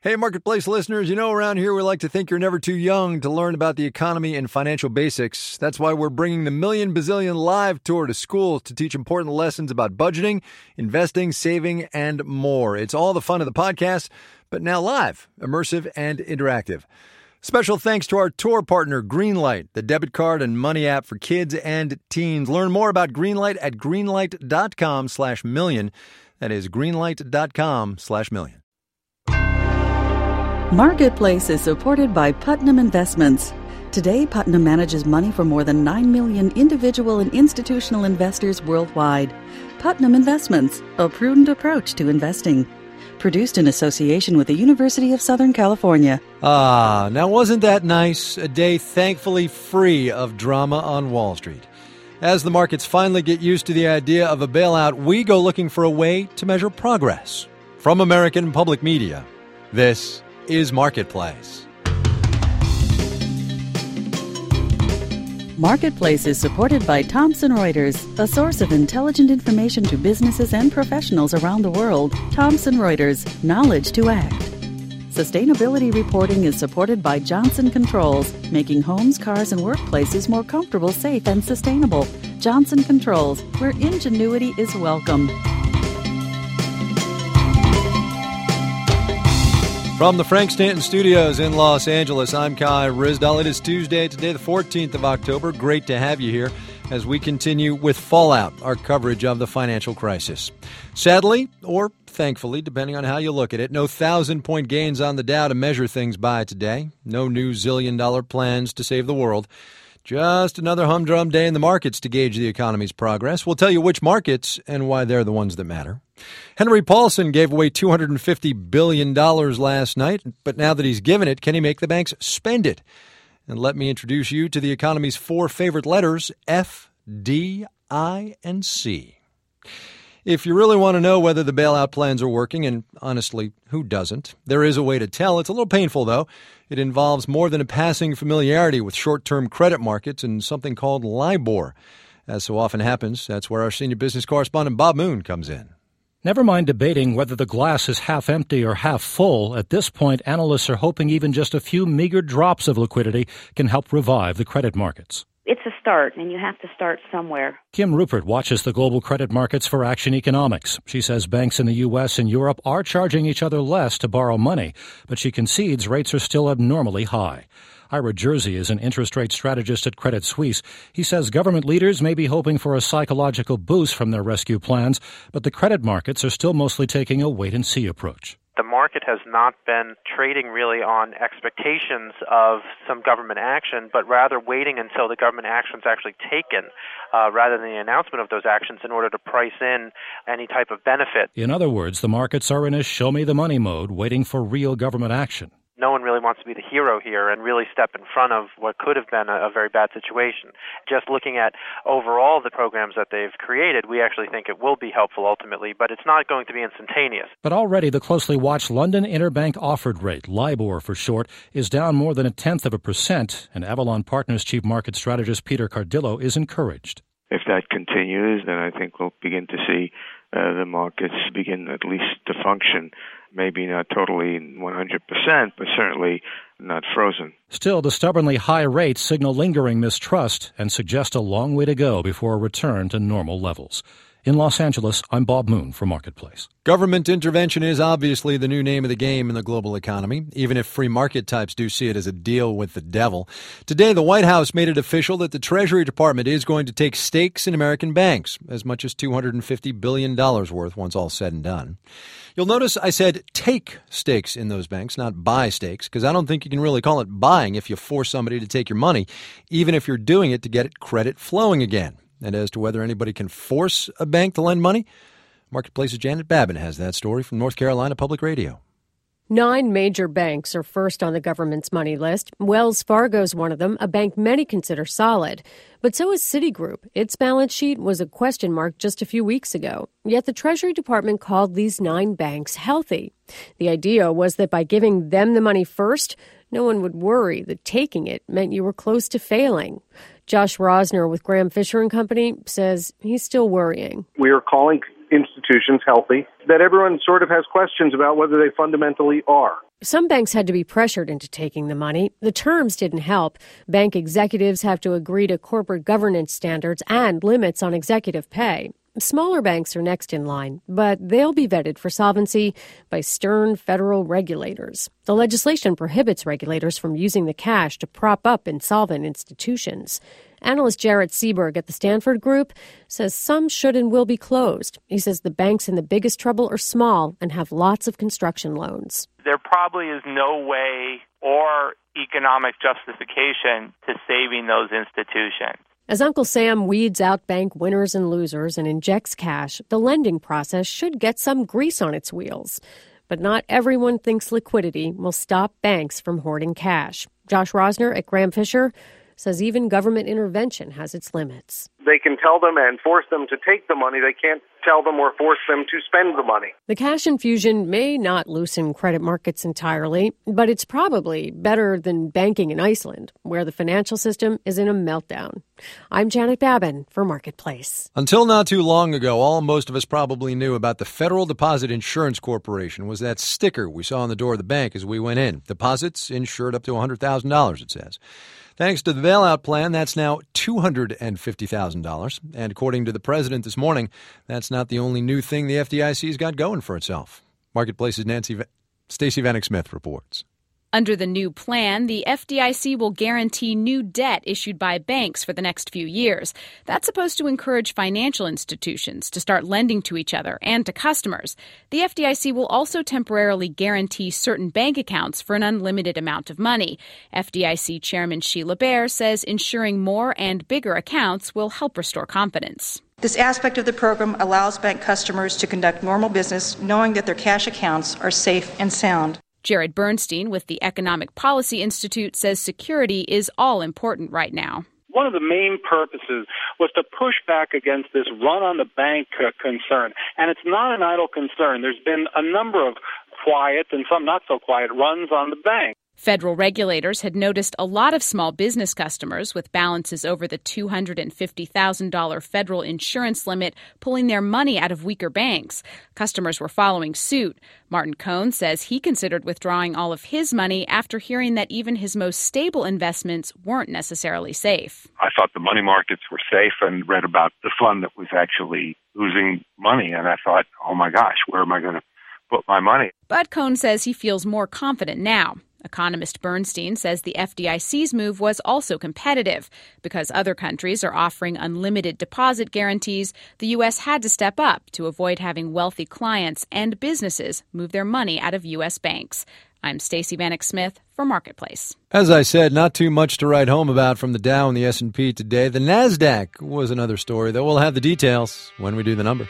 Hey, Marketplace listeners, around here we like to think you're never too young to learn about the economy and financial basics. That's why we're bringing the Million Bazillion Live Tour to schools to teach important lessons about budgeting, investing, saving, and more. It's all the fun of the podcast, but now live, immersive, and interactive. Special thanks to our tour partner, Greenlight, the debit card and money app for kids and teens. Learn more about Greenlight at greenlight.com/million. That is greenlight.com/million. Marketplace is supported by Putnam Investments. Today, Putnam manages money for more than 9 million individual and institutional investors worldwide. Putnam Investments, a prudent approach to investing. Produced in association with the University of Southern California. Now wasn't that nice? A day thankfully free of drama on Wall Street. As the markets finally get used to the idea of a bailout, we go looking for a way to measure progress. From American Public Media, this is Marketplace. Marketplace is supported by Thomson Reuters, a source of intelligent information to businesses and professionals around the world. Thomson Reuters, knowledge to act. Sustainability reporting is supported by Johnson Controls, making homes, cars, and workplaces more comfortable, safe, and sustainable. Johnson Controls, where ingenuity is welcome. From the Frank Stanton Studios in Los Angeles, I'm Kai Ryssdal. It is Tuesday, today the 14th of October. Great to have you here as we continue with Fallout, our coverage of the financial crisis. Sadly, or thankfully, depending on how you look at it, no 1,000-point gains on the Dow to measure things by today. No new zillion-dollar plans to save the world. Just another humdrum day in the markets to gauge the economy's progress. We'll tell you which markets and why they're the ones that matter. Henry Paulson gave away $250 billion last night, but now that he's given it, can he make the banks spend it? And let me introduce you to the economy's four favorite letters, F, D, I, and C. If you really want to know whether the bailout plans are working, and honestly, who doesn't? There is a way to tell. It's a little painful, though. It involves more than a passing familiarity with short-term credit markets and something called LIBOR. As so often happens, that's where our senior business correspondent Bob Moon comes in. Never mind debating whether the glass is half empty or half full. At this point, analysts are hoping even just a few meager drops of liquidity can help revive the credit markets. It's a start, and you have to start somewhere. Kim Rupert watches the global credit markets for Action Economics. She says banks in the U.S. and Europe are charging each other less to borrow money, but she concedes rates are still abnormally high. Ira Jersey is an interest rate strategist at Credit Suisse. He says government leaders may be hoping for a psychological boost from their rescue plans, but the credit markets are still mostly taking a wait-and-see approach. The market has not been trading really on expectations of some government action, but rather waiting until the government action is actually taken rather than the announcement of those actions in order to price in any type of benefit. In other words, the markets are in a show-me-the-money mode, waiting for real government action. No one really wants to be the hero here and really step in front of what could have been a very bad situation. Just looking at overall the programs that they've created, we actually think it will be helpful ultimately, but it's not going to be instantaneous. But already the closely watched London Interbank Offered Rate, LIBOR for short, is down more than 0.1%, and Avalon Partners chief market strategist Peter Cardillo is encouraged. If that continues, then I think we'll begin to see the markets begin at least to function, maybe not totally 100%, but certainly not frozen. Still, the stubbornly high rates signal lingering mistrust and suggest a long way to go before a return to normal levels. In Los Angeles, I'm Bob Moon for Marketplace. Government intervention is obviously the new name of the game in the global economy, even if free market types do see it as a deal with the devil. Today, the White House made it official that the Treasury Department is going to take stakes in American banks, as much as $250 billion worth once all said and done. You'll notice I said take stakes in those banks, not buy stakes, because I don't think you can really call it buying if you force somebody to take your money, even if you're doing it to get credit flowing again. And as to whether anybody can force a bank to lend money, Marketplace's Janet Babin has that story from North Carolina Public Radio. 9 major banks are first on the government's money list. Wells Fargo's one of them, a bank many consider solid. But so is Citigroup. Its balance sheet was a question mark just a few weeks ago. Yet the Treasury Department called these 9 banks healthy. The idea was that by giving them the money first, no one would worry that taking it meant you were close to failing. Josh Rosner with Graham Fisher & Company says he's still worrying. We are calling institutions healthy, that everyone sort of has questions about whether they fundamentally are. Some banks had to be pressured into taking the money. The terms didn't help. Bank executives have to agree to corporate governance standards and limits on executive pay. Smaller banks are next in line, but they'll be vetted for solvency by stern federal regulators. The legislation prohibits regulators from using the cash to prop up insolvent institutions. Analyst Jarrett Seaberg at the Stanford Group says some should and will be closed. He says the banks in the biggest trouble are small and have lots of construction loans. There probably is no way or economic justification to saving those institutions. As Uncle Sam weeds out bank winners and losers and injects cash, the lending process should get some grease on its wheels. But not everyone thinks liquidity will stop banks from hoarding cash. Josh Rosner at Graham Fisher says even government intervention has its limits. They can tell them and force them to take the money. They can't tell them or force them to spend the money. The cash infusion may not loosen credit markets entirely, but it's probably better than banking in Iceland, where the financial system is in a meltdown. I'm Janet Babin for Marketplace. Until not too long ago, all most of us probably knew about the Federal Deposit Insurance Corporation was that sticker we saw on the door of the bank as we went in. Deposits insured up to $100,000, it says. Thanks to the bailout plan, that's now $250,000. And according to the president this morning, that's not the only new thing the FDIC's got going for itself. Marketplace's Stacey Vanek Smith reports. Under the new plan, the FDIC will guarantee new debt issued by banks for the next few years. That's supposed to encourage financial institutions to start lending to each other and to customers. The FDIC will also temporarily guarantee certain bank accounts for an unlimited amount of money. FDIC Chairman Sheila Bair says ensuring more and bigger accounts will help restore confidence. This aspect of the program allows bank customers to conduct normal business knowing that their cash accounts are safe and sound. Jared Bernstein with the Economic Policy Institute says security is all important right now. One of the main purposes was to push back against this run-on-the-bank concern. And it's not an idle concern. There's been a number of quiet and some not so quiet runs on the bank. Federal regulators had noticed a lot of small business customers with balances over the $250,000 federal insurance limit pulling their money out of weaker banks. Customers were following suit. Martin Cohn says he considered withdrawing all of his money after hearing that even his most stable investments weren't necessarily safe. I thought the money markets were safe and read about the fund that was actually losing money, and I thought, oh my gosh, where am I going to put my money? But Cohn says he feels more confident now. Economist Bernstein says the FDIC's move was also competitive. Because other countries are offering unlimited deposit guarantees, the U.S. had to step up to avoid having wealthy clients and businesses move their money out of U.S. banks. I'm Stacey Vanek Smith for Marketplace. As I said, not too much to write home about from the Dow and the S&P today. The NASDAQ was another story, though we'll have the details when we do the numbers.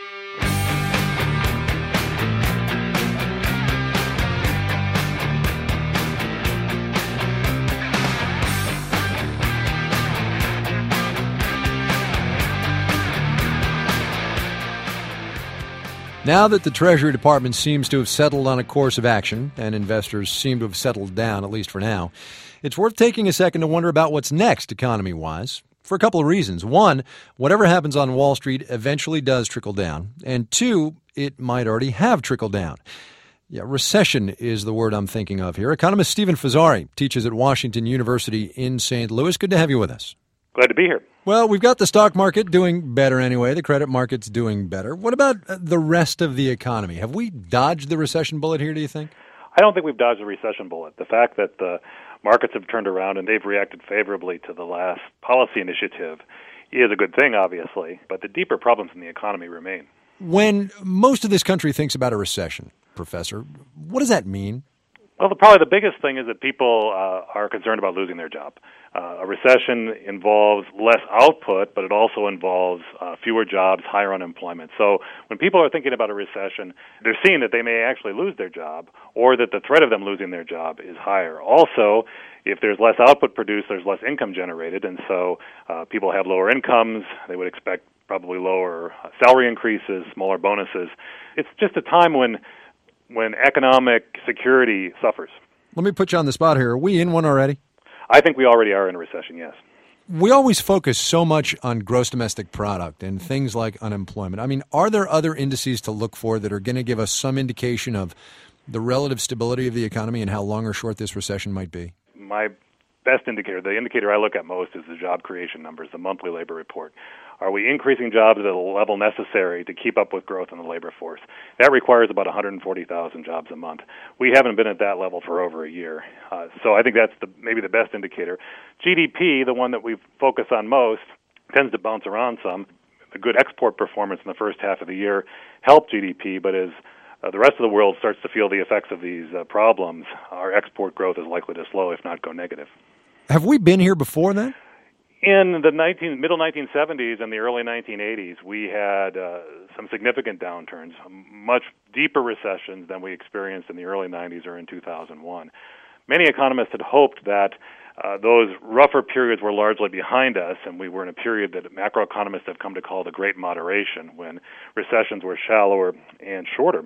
Now that the Treasury Department seems to have settled on a course of action, and investors seem to have settled down, at least for now, it's worth taking a second to wonder about what's next economy-wise, for a couple of reasons. One, whatever happens on Wall Street eventually does trickle down. And two, it might already have trickled down. Yeah, recession is the word I'm thinking of here. Economist Stephen Fazzari teaches at Washington University in St. Louis. Good to have you with us. Glad to be here. Well, we've got the stock market doing better anyway. The credit market's doing better. What about the rest of the economy? Have we dodged the recession bullet here, do you think? I don't think we've dodged the recession bullet. The fact that the markets have turned around and they've reacted favorably to the last policy initiative is a good thing, obviously, but the deeper problems in the economy remain. When most of this country thinks about a recession, Professor, what does that mean? Well, probably the biggest thing is that people are concerned about losing their job. A recession involves less output, but it also involves fewer jobs, higher unemployment. So when people are thinking about a recession, they're seeing that they may actually lose their job or that the threat of them losing their job is higher. Also, if there's less output produced, there's less income generated, and so people have lower incomes. They would expect probably lower salary increases, smaller bonuses. It's just a time when economic security suffers. Let me put you on the spot here. Are we in one already? I think we already are in a recession, yes. We always focus so much on gross domestic product and things like unemployment. I mean, are there other indices to look for that are going to give us some indication of the relative stability of the economy and how long or short this recession might be? My best indicator, the indicator I look at most, is the job creation numbers, the monthly labor report. Are we increasing jobs at a level necessary to keep up with growth in the labor force? That requires about 140,000 jobs a month. We haven't been at that level for over a year. So I think that's maybe the best indicator. GDP, the one that we focus on most, tends to bounce around some. The good export performance in the first half of the year helped GDP, but as the rest of the world starts to feel the effects of these problems, our export growth is likely to slow, if not go negative. Have we been here before then? In the middle 1970s and the early 1980s, we had some significant downturns, much deeper recessions than we experienced in the early 90s or in 2001. Many economists had hoped that those rougher periods were largely behind us, and we were in a period that macroeconomists have come to call the Great Moderation, when recessions were shallower and shorter.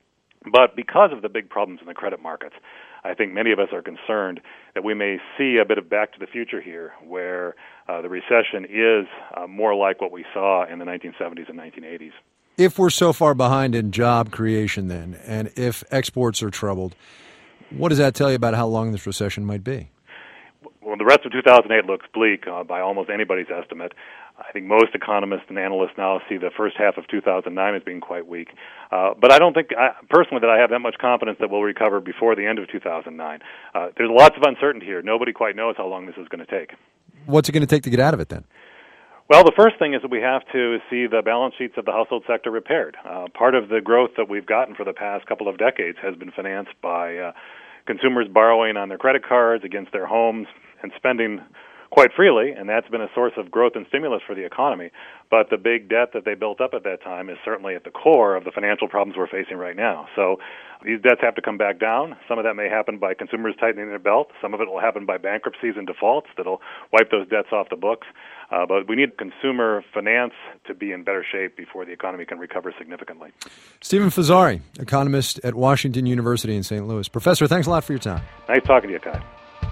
But because of the big problems in the credit markets, I think many of us are concerned that we may see a bit of back to the future here, where the recession is more like what we saw in the 1970s and 1980s. If we're so far behind in job creation then, and if exports are troubled, what does that tell you about how long this recession might be? Well, the rest of 2008 looks bleak by almost anybody's estimate. I think most economists and analysts now see the first half of 2009 as being quite weak. But I don't think, personally, that I have that much confidence that we'll recover before the end of 2009. There's lots of uncertainty here. Nobody quite knows how long this is going to take. What's it going to take to get out of it then? Well, the first thing is that we have to see the balance sheets of the household sector repaired. Part of the growth that we've gotten for the past couple of decades has been financed by consumers borrowing on their credit cards against their homes and spending quite freely, and that's been a source of growth and stimulus for the economy. But the big debt that they built up at that time is certainly at the core of the financial problems we're facing right now. So these debts have to come back down. Some of that may happen by consumers tightening their belt. Some of it will happen by bankruptcies and defaults that'll wipe those debts off the books. But we need consumer finance to be in better shape before the economy can recover significantly. Stephen Fazzari, economist at Washington University in St. Louis. Professor, thanks a lot for your time. Nice talking to you, Kai.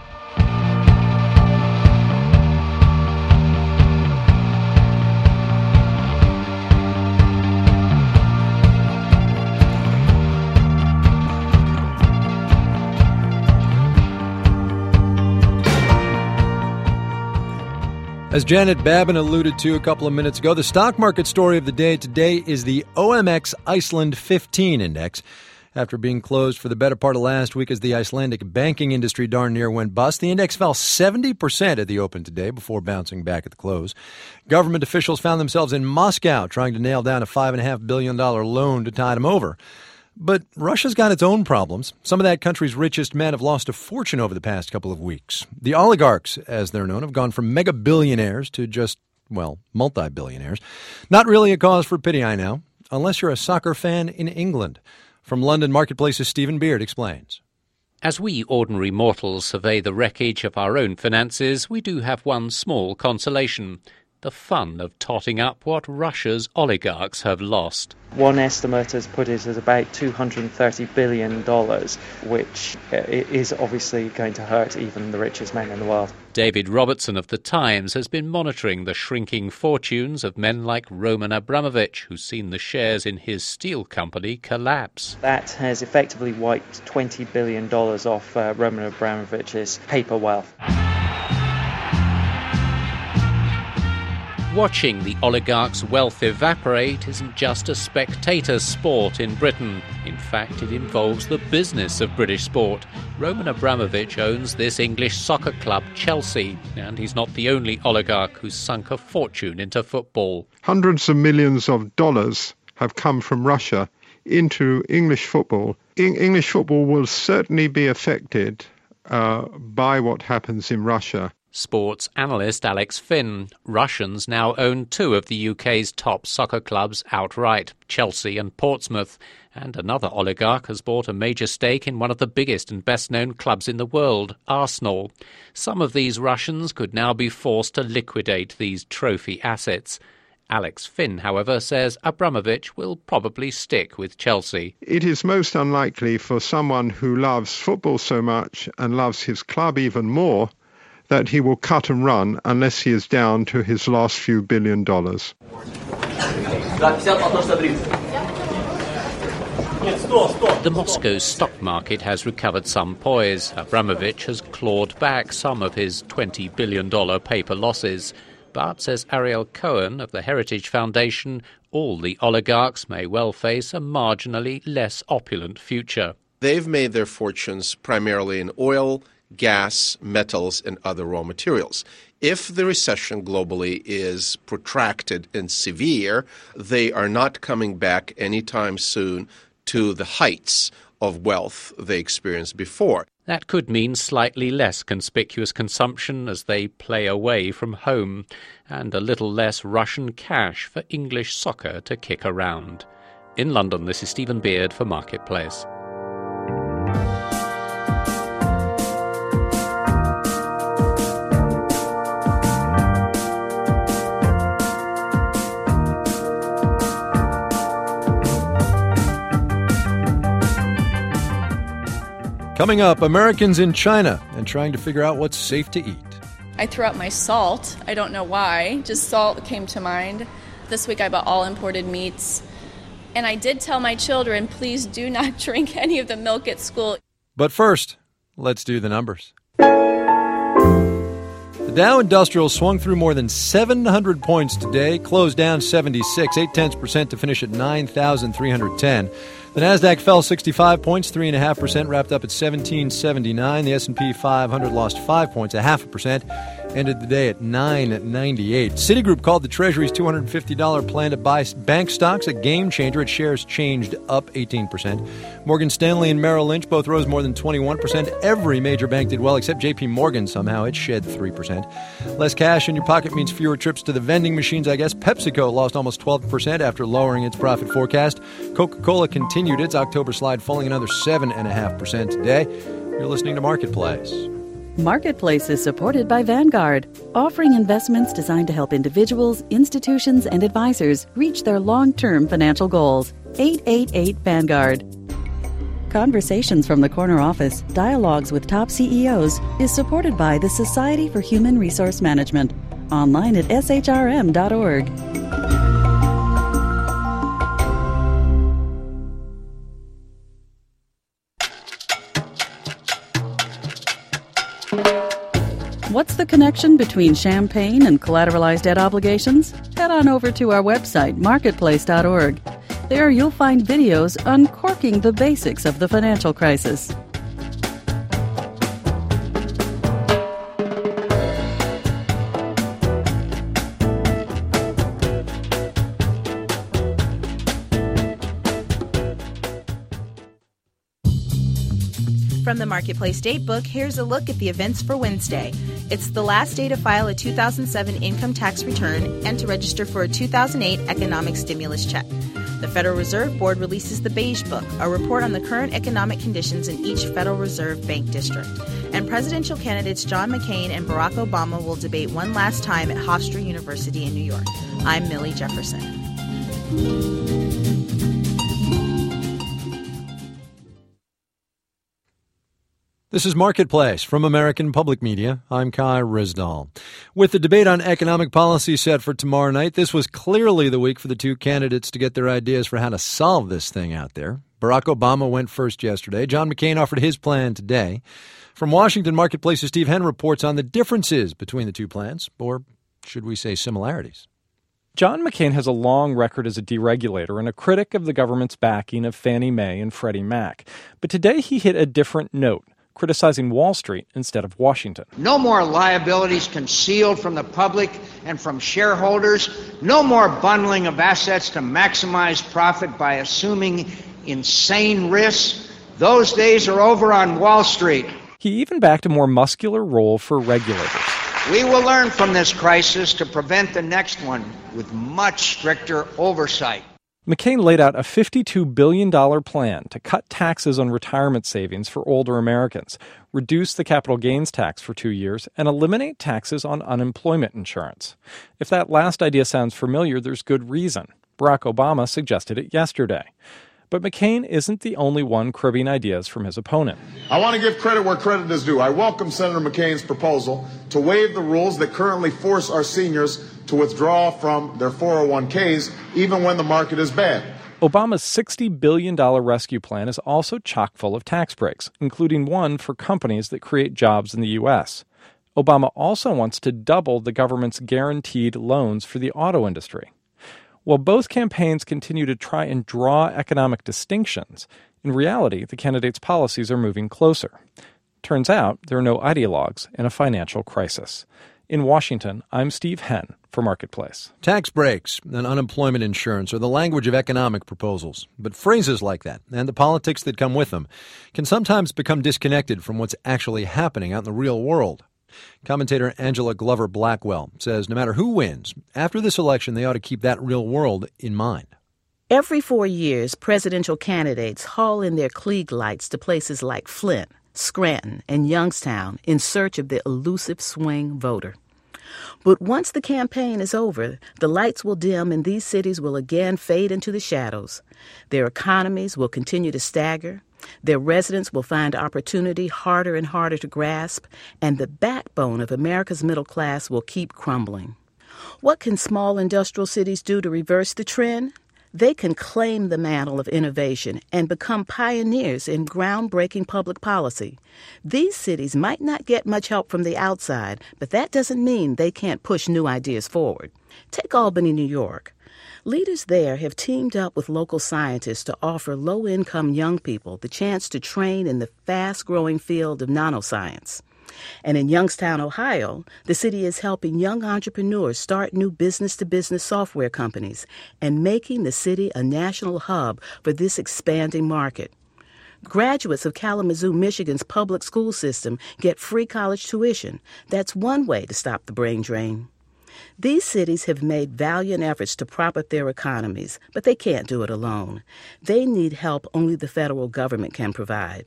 As Janet Babin alluded to a couple of minutes ago, the stock market story of the day today is the OMX Iceland 15 index. After being closed for the better part of last week as the Icelandic banking industry darn near went bust, the index fell 70% at the open today before bouncing back at the close. Government officials found themselves in Moscow trying to nail down a $5.5 billion loan to tide them over. But Russia's got its own problems. Some of that country's richest men have lost a fortune over the past couple of weeks. The oligarchs, as they're known, have gone from mega billionaires to just, well, multi-billionaires. Not really a cause for pity, I know, unless you're a soccer fan in England. From London Marketplace's Stephen Beard explains. As we ordinary mortals survey the wreckage of our own finances, we do have one small consolation: the fun of totting up what Russia's oligarchs have lost. One estimate has put it at about $230 billion, which is obviously going to hurt even the richest men in the world. David Robertson of The Times has been monitoring the shrinking fortunes of men like Roman Abramovich, who's seen the shares in his steel company collapse. That has effectively wiped $20 billion off Roman Abramovich's paper wealth. Watching the oligarchs' wealth evaporate isn't just a spectator sport in Britain. In fact, it involves the business of British sport. Roman Abramovich owns this English soccer club, Chelsea, and he's not the only oligarch who's sunk a fortune into football. Hundreds of millions of dollars have come from Russia into English football. English football will certainly be affected by what happens in Russia. Sports analyst Alex Finn. Russians now own two of the UK's top soccer clubs outright, Chelsea and Portsmouth, and another oligarch has bought a major stake in one of the biggest and best-known clubs in the world, Arsenal. Some of these Russians could now be forced to liquidate these trophy assets. Alex Finn, however, says Abramovich will probably stick with Chelsea. It is most unlikely for someone who loves football so much and loves his club even more that he will cut and run unless he is down to his last few $1 billion. The Moscow stock market has recovered some poise. Abramovich has clawed back some of his $20 billion paper losses. But, says Ariel Cohen of the Heritage Foundation, all the oligarchs may well face a marginally less opulent future. They've made their fortunes primarily in oil, gas, metals, and other raw materials. If the recession globally is protracted and severe, they are not coming back anytime soon to the heights of wealth they experienced before. That could mean slightly less conspicuous consumption as they play away from home, and a little less Russian cash for English soccer to kick around. In London, this is Stephen Beard for Marketplace. Coming up, Americans in China and trying to figure out what's safe to eat. I threw out my salt. I don't know why. Just salt came to mind. This week I bought all imported meats. And I did tell my children, please do not drink any of the milk at school. But first, let's do the numbers. The Dow Industrial swung through more than 700 points today, closed down 76, 0.8% to finish at 9,310. The Nasdaq fell 65 points, 3.5%, wrapped up at 1779. The S&P 500 lost 5 points, 0.5%, ended the day at 998. Citigroup called the Treasury's $250 plan to buy bank stocks a game changer. Its shares changed up 18%. Morgan Stanley and Merrill Lynch both rose more than 21%. Every major bank did well except J.P. Morgan somehow. It shed 3%. Less cash in your pocket means fewer trips to the vending machines, I guess. PepsiCo lost almost 12% after lowering its profit forecast. Coca-Cola continued its October slide, falling another 7.5% today. You're listening to Marketplace. Marketplace is supported by Vanguard, offering investments designed to help individuals, institutions, and advisors reach their long-term financial goals. 888 Vanguard. Conversations from the Corner Office, Dialogues with Top CEOs is supported by the Society for Human Resource Management. Online at shrm.org. What's the connection between champagne and collateralized debt obligations? Head on over to our website, marketplace.org. There you'll find videos uncorking the basics of the financial crisis. From the Marketplace Datebook, here's a look at the events for Wednesday. It's the last day to file a 2007 income tax return and to register for a 2008 economic stimulus check. The Federal Reserve Board releases the Beige Book, a report on the current economic conditions in each Federal Reserve Bank district. And presidential candidates John McCain and Barack Obama will debate one last time at Hofstra University in New York. I'm Millie Jefferson. This is Marketplace from American Public Media. I'm Kai Risdahl. With the debate on economic policy set for tomorrow night, this was clearly the week for the two candidates to get their ideas for how to solve this thing out there. Barack Obama went first yesterday. John McCain offered his plan today. From Washington, Marketplace's Steve Henn reports on the differences between the two plans, or should we say similarities. John McCain has a long record as a deregulator and a critic of the government's backing of Fannie Mae and Freddie Mac. But today he hit a different note, criticizing Wall Street instead of Washington. No more liabilities concealed from the public and from shareholders. No more bundling of assets to maximize profit by assuming insane risks. Those days are over on Wall Street. He even backed a more muscular role for regulators. We will learn from this crisis to prevent the next one with much stricter oversight. McCain laid out a $52 billion plan to cut taxes on retirement savings for older Americans, reduce the capital gains tax for 2 years, and eliminate taxes on unemployment insurance. If that last idea sounds familiar, there's good reason. Barack Obama suggested it yesterday. But McCain isn't the only one cribbing ideas from his opponent. I want to give credit where credit is due. I welcome Senator McCain's proposal to waive the rules that currently force our seniors to withdraw from their 401ks even when the market is bad. Obama's $60 billion rescue plan is also chock full of tax breaks, including one for companies that create jobs in the U.S. Obama also wants to double the government's guaranteed loans for the auto industry. While both campaigns continue to try and draw economic distinctions, in reality, the candidates' policies are moving closer. Turns out there are no ideologues in a financial crisis. In Washington, I'm Steve Henn for Marketplace. Tax breaks and unemployment insurance are the language of economic proposals. But phrases like that, and the politics that come with them, can sometimes become disconnected from what's actually happening out in the real world. Commentator Angela Glover Blackwell says no matter who wins, after this election, they ought to keep that real world in mind. Every 4 years, presidential candidates haul in their Klieg lights to places like Flint, Scranton, and Youngstown in search of the elusive swing voter. But once the campaign is over, the lights will dim and these cities will again fade into the shadows. Their economies will continue to stagger. Their residents will find opportunity harder and harder to grasp, and the backbone of America's middle class will keep crumbling. What can small industrial cities do to reverse the trend? They can claim the mantle of innovation and become pioneers in groundbreaking public policy. These cities might not get much help from the outside, but that doesn't mean they can't push new ideas forward. Take Albany, New York. Leaders there have teamed up with local scientists to offer low-income young people the chance to train in the fast-growing field of nanoscience. And in Youngstown, Ohio, the city is helping young entrepreneurs start new business-to-business software companies and making the city a national hub for this expanding market. Graduates of Kalamazoo, Michigan's public school system get free college tuition. That's one way to stop the brain drain. These cities have made valiant efforts to prop up their economies, but they can't do it alone. They need help only the federal government can provide.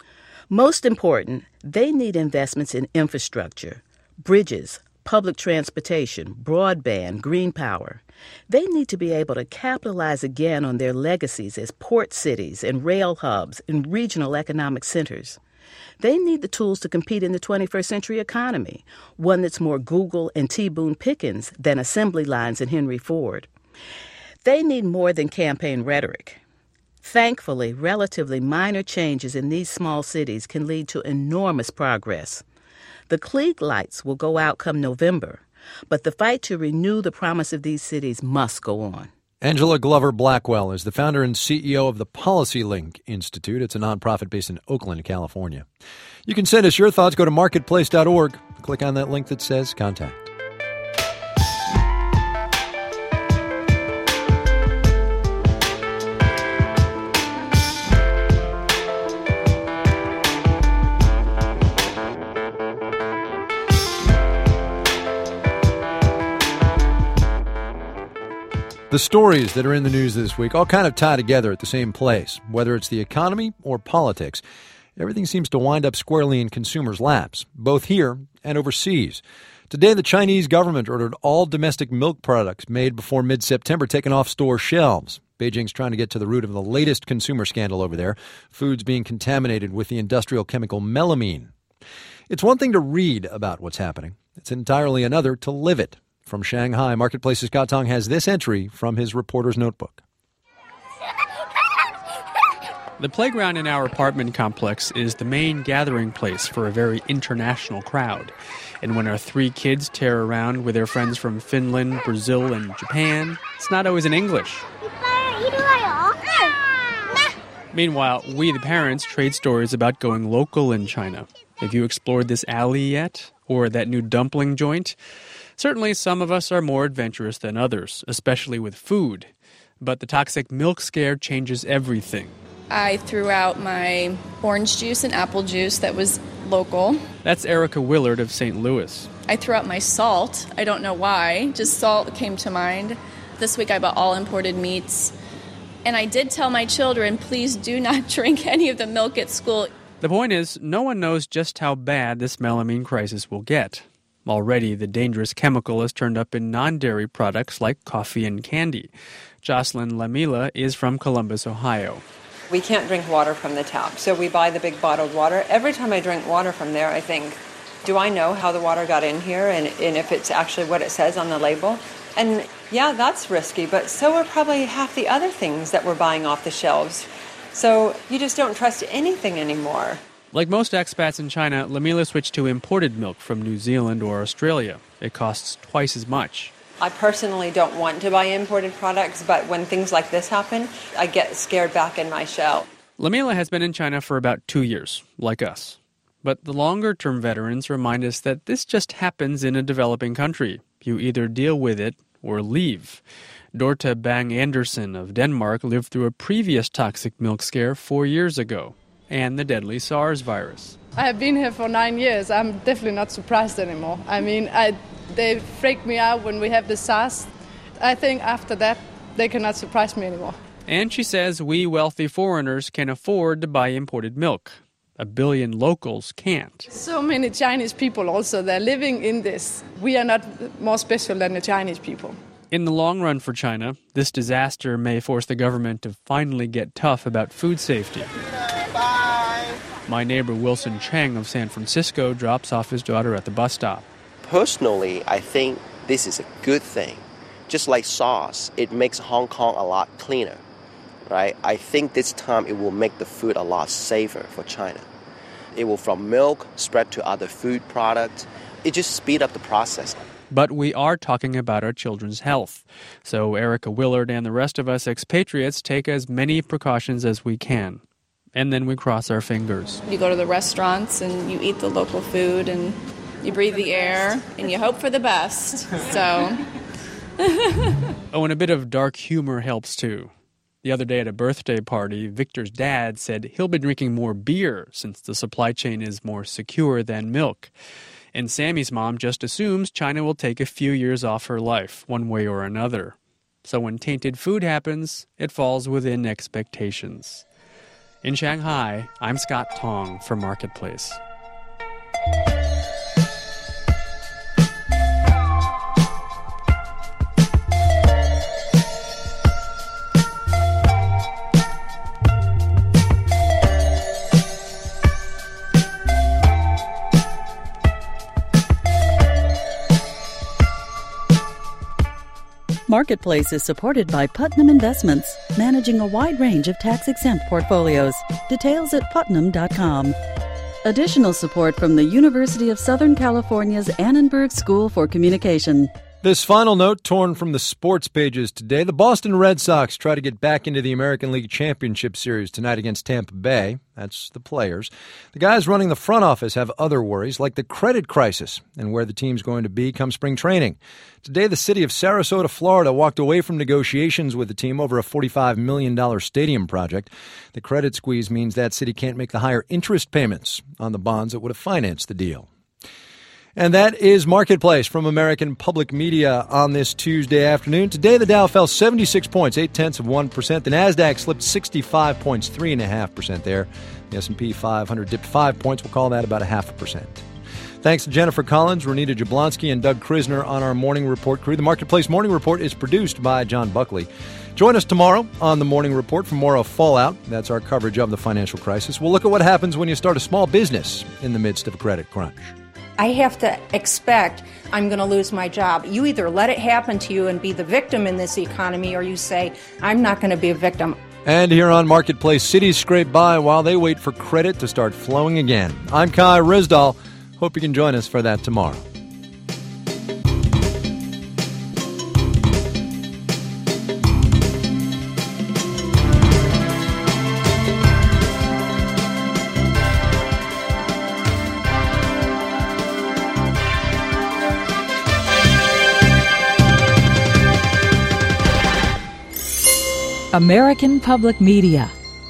Most important, they need investments in infrastructure, bridges, public transportation, broadband, green power. They need to be able to capitalize again on their legacies as port cities and rail hubs and regional economic centers. They need the tools to compete in the 21st century economy, one that's more Google and T. Boone Pickens than assembly lines and Henry Ford. They need more than campaign rhetoric. Thankfully, relatively minor changes in these small cities can lead to enormous progress. The Klieg lights will go out come November, but the fight to renew the promise of these cities must go on. Angela Glover Blackwell is the founder and CEO of the Policy Link Institute. It's a nonprofit based in Oakland, California. You can send us your thoughts. Go to marketplace.org. Click on that link that says Contact. The stories that are in the news this week all kind of tie together at the same place. Whether it's the economy or politics, everything seems to wind up squarely in consumers' laps, both here and overseas. Today, the Chinese government ordered all domestic milk products made before mid-September taken off store shelves. Beijing's trying to get to the root of the latest consumer scandal over there, foods being contaminated with the industrial chemical melamine. It's one thing to read about what's happening. It's entirely another to live it. From Shanghai, Marketplace's Scott Tong has this entry from his reporter's notebook. The playground in our apartment complex is the main gathering place for a very international crowd. And when our 3 kids tear around with their friends from Finland, Brazil, and Japan, it's not always in English. Meanwhile, we, the parents, trade stories about going local in China. Have you explored this alley yet? Or that new dumpling joint? Certainly, some of us are more adventurous than others, especially with food. But the toxic milk scare changes everything. I threw out my orange juice and apple juice that was local. That's Erica Willard of St. Louis. I threw out my salt. I don't know why. Just salt came to mind. This week I bought all imported meats. And I did tell my children, please do not drink any of the milk at school. The point is, no one knows just how bad this melamine crisis will get. Already, the dangerous chemical has turned up in non-dairy products like coffee and candy. Jocelyn Lamila is from Columbus, Ohio. We can't drink water from the tap, so we buy the big bottled water. Every time I drink water from there, I think, do I know how the water got in here and if it's actually what it says on the label? And Yeah, that's risky, but so are probably half the other things that we're buying off the shelves. So you just don't trust anything anymore. Like most expats in China, Lamila switched to imported milk from New Zealand or Australia. It costs twice as much. I personally don't want to buy imported products, but when things like this happen, I get scared back in my shell. Lamila has been in China for about 2 years, like us. But the longer-term veterans remind us that this just happens in a developing country. You either deal with it or leave. Dorte Bang Andersen of Denmark lived through a previous toxic milk scare 4 years ago, and the deadly SARS virus. I have been here for 9 years. I'm definitely not surprised anymore. I mean, they freaked me out when we have the SARS. I think after that, they cannot surprise me anymore. And she says we wealthy foreigners can afford to buy imported milk. 1 billion locals can't. So many Chinese people also, they're living in this. We are not more special than the Chinese people. In the long run for China, this disaster may force the government to finally get tough about food safety. Bye. My neighbor Wilson Cheng of San Francisco drops off his daughter at the bus stop. Personally, I think this is a good thing. Just like SARS, it makes Hong Kong a lot cleaner, right? I think this time it will make the food a lot safer for China. It will, from milk, spread to other food products. It just speed up the process. But we are talking about our children's health. So Erica Willard and the rest of us expatriates take as many precautions as we can. And then we cross our fingers. You go to the restaurants and you eat the local food and you breathe the air and you hope for the best. So. Oh, and a bit of dark humor helps too. The other day at a birthday party, Victor's dad said he'll be drinking more beer since the supply chain is more secure than milk. And Sammy's mom just assumes China will take a few years off her life, one way or another. So when tainted food happens, it falls within expectations. In Shanghai, I'm Scott Tong for Marketplace. Marketplace is supported by Putnam Investments, managing a wide range of tax-exempt portfolios. Details at putnam.com. Additional support from the University of Southern California's Annenberg School for Communication. This final note torn from the sports pages today. The Boston Red Sox try to get back into the American League Championship Series tonight against Tampa Bay. That's the players. The guys running the front office have other worries, like the credit crisis and where the team's going to be come spring training. Today, the city of Sarasota, Florida, walked away from negotiations with the team over a $45 million stadium project. The credit squeeze means that city can't make the higher interest payments on the bonds that would have financed the deal. And that is Marketplace from American Public Media on this Tuesday afternoon. Today, the Dow fell 76 points, 0.8%. The Nasdaq slipped 65 points, 3.5% there. The S&P 500 dipped 5 points. We'll call that about 0.5%. Thanks to Jennifer Collins, Renita Jablonski, and Doug Krisner on our Morning Report crew. The Marketplace Morning Report is produced by John Buckley. Join us tomorrow on the Morning Report for more of Fallout. That's our coverage of the financial crisis. We'll look at what happens when you start a small business in the midst of a credit crunch. I have to expect I'm going to lose my job. You either let it happen to you and be the victim in this economy, or you say, I'm not going to be a victim. And here on Marketplace, cities scrape by while they wait for credit to start flowing again. I'm Kai Ryssdal. Hope you can join us for that tomorrow. American Public Media.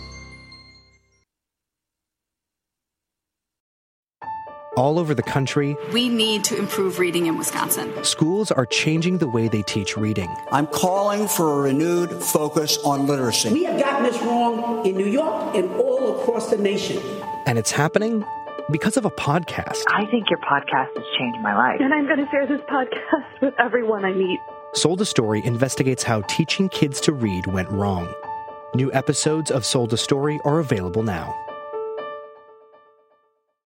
All over the country, we need to improve reading in Wisconsin. Schools are changing the way they teach reading. I'm calling for a renewed focus on literacy. We have gotten this wrong in New York and all across the nation. And it's happening because of a podcast. I think your podcast has changed my life. And I'm going to share this podcast with everyone I meet. Sold a Story investigates how teaching kids to read went wrong. New episodes of Sold a Story are available now.